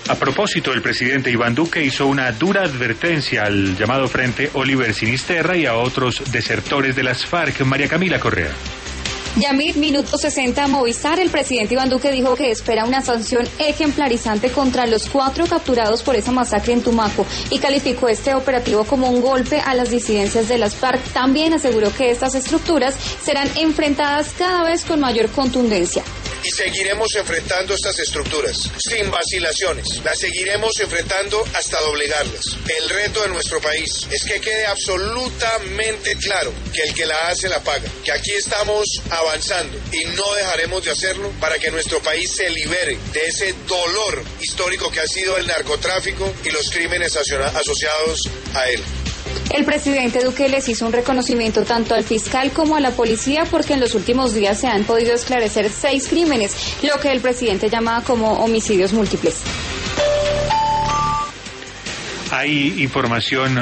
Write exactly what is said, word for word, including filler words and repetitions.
A propósito, el presidente Iván Duque hizo una dura advertencia al llamado Frente Oliver Sinisterra y a otros desertores de las FARC. María Camila Correa. Yamir, minuto sesenta, Movistar. El presidente Iván Duque dijo que espera una sanción ejemplarizante contra los cuatro capturados por esa masacre en Tumaco y calificó este operativo como un golpe a las disidencias de las FARC. También aseguró que estas estructuras serán enfrentadas cada vez con mayor contundencia. Y seguiremos enfrentando estas estructuras, sin vacilaciones. Las seguiremos enfrentando hasta doblegarlas. El reto de nuestro país es que quede absolutamente claro que el que la hace la paga, que aquí estamos avanzando y no dejaremos de hacerlo para que nuestro país se libere de ese dolor histórico que ha sido el narcotráfico y los crímenes asociados a él. El presidente Duque les hizo un reconocimiento tanto al fiscal como a la policía porque en los últimos días se han podido esclarecer seis crímenes, lo que el presidente llamaba como homicidios múltiples. Hay información